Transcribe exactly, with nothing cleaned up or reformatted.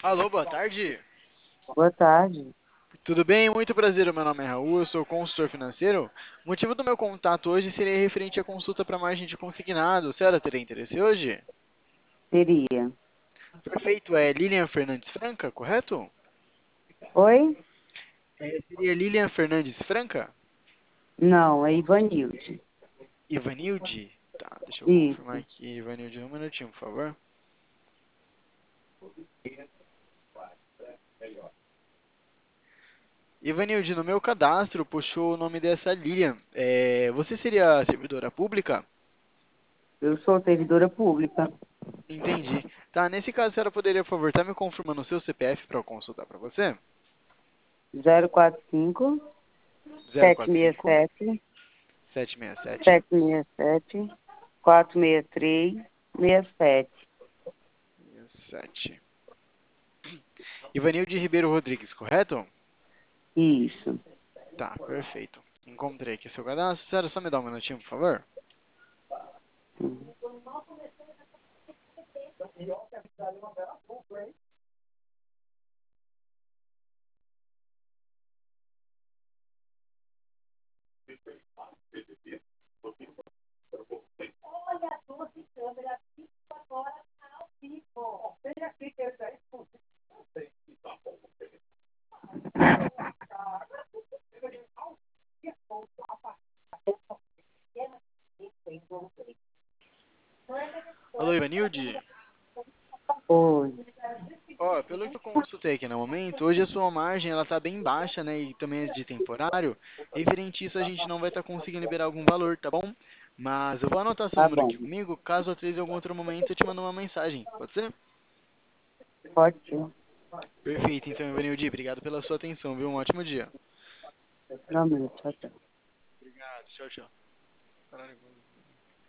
Alô, boa tarde. Boa tarde. Tudo bem? Muito prazer, o meu nome é Raul, eu sou consultor financeiro. O motivo do meu contato hoje seria referente à consulta para margem de consignado. A senhora teria interesse hoje? Teria. Perfeito, é Lilian Fernandes Franca, correto? Oi? É, seria Lilian Fernandes Franca? Não, é Ivanilde. Ivanilde? Tá, deixa eu confirmar Isso. aqui, Ivanilde, um minutinho, por favor. Ivanilde, no meu cadastro puxou o nome dessa Lilian. É, você seria servidora pública? Eu sou servidora pública. Entendi. Tá, nesse caso, a senhora poderia, por favor, estar me confirmando o seu C P F para eu consultar para você? zero quatro cinco, Zero sete quatro seis cinco sete, sete seis sete sete seis sete, quatro seis três, seis sete. sete. Ivanilde Ribeiro Rodrigues, correto? Isso. Tá, perfeito. Encontrei aqui seu cadastro. Sério, só me dá um minutinho, por favor. Alô, Ivanilde? Oi. Ó, pelo que eu consultei aqui no momento, hoje a sua margem ela tá bem baixa, né? E também é de temporário. Referente a isso, a gente não vai estar conseguindo liberar algum valor, tá bom? Mas eu vou anotar seu Tá número bom. aqui comigo. Caso eu atrase em algum outro momento, eu te mando uma mensagem. Pode ser? Pode ser. Perfeito, então, Ivanilde. Obrigado pela sua atenção, viu? Um ótimo dia. Não, tchau, tchau. Obrigado. Tchau, tchau. Caralho,